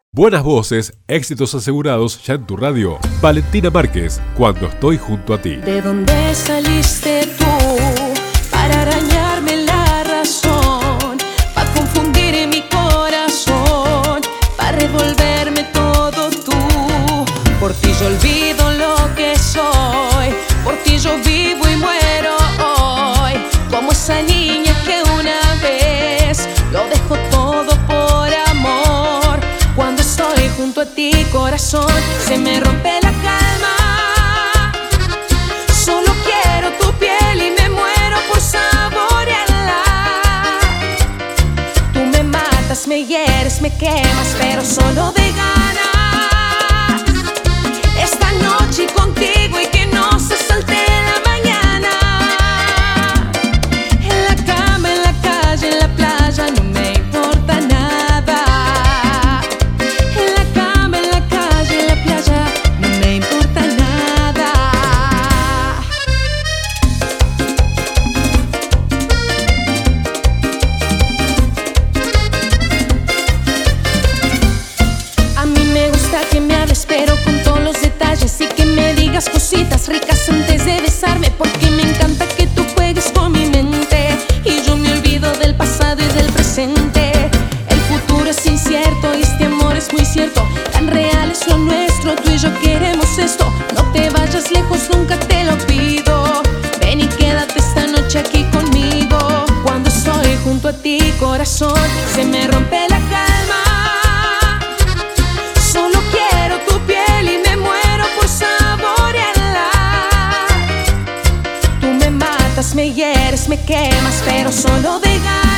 Buenas voces, éxitos asegurados ya en tu radio. Valentina Márquez, Cuando estoy junto a ti. ¿De dónde saliste tú para arañarme la razón, para confundir mi corazón, para revolverme todo tú? Por ti yo olvido lo que soy, por ti yo vivo y muero hoy, como esa niña que una vez lo dejó todo por amor. Cuando estoy junto a ti, corazón, se me rompe la calma. Solo quiero tu piel y me muero por saborearla. Tú me matas, me hieres, me quemas, pero solo de ganas. Esta noche contigo y que no se salte la mañana. En la cama, en la calle, en la playa, no me importa nada. En la cama, en la calle, en la playa, no me importa nada. A mí me gusta que me hables, pero con todos los detalles, y que me digas cositas ricas antes de besarme, porque me encanta que tú juegues con mi mente y yo me olvido del pasado y del presente. El futuro es incierto y este amor es muy cierto, tan real es lo nuestro, tú y yo queremos esto. No te vayas lejos, nunca te lo pido, ven y quédate esta noche aquí conmigo. Cuando estoy junto a ti, corazón, se me rompe la calma. Solo quiero tu piel y me muero por saborearla. Tú me matas, me hieres, me quemas, pero solo de ganas.